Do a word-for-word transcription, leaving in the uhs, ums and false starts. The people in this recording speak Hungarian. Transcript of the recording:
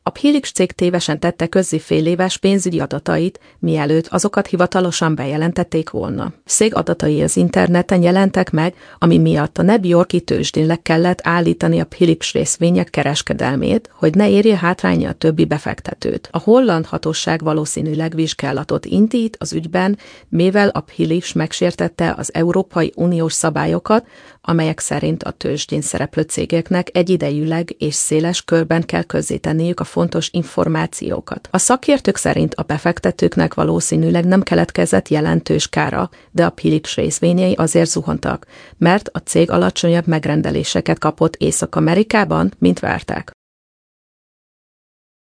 A Philips cég tévesen tette közzé féléves pénzügyi adatait, mielőtt azokat hivatalosan bejelentették volna. Cég adatai az interneten jelentek meg, ami miatt a New York-i tőzsdén le kellett állítani a Philips részvények kereskedelmét, hogy ne érje hátrányra a többi befektetőt. A holland hatóság valószínűleg vizsgálatot indít az ügyben, mivel a Philips megsértette az Európai Uniós szabályokat, amelyek szerint a tőzsdén szereplő cégeknek egyidejűleg és széles körben kell közzétenniük a fontos információkat. A szakértők szerint a befektetőknek valószínűleg nem keletkezett jelentős kára, de a Philips részvényei azért zuhantak, mert a cég alacsonyabb megrendeléseket kapott Észak-Amerikában, mint várták.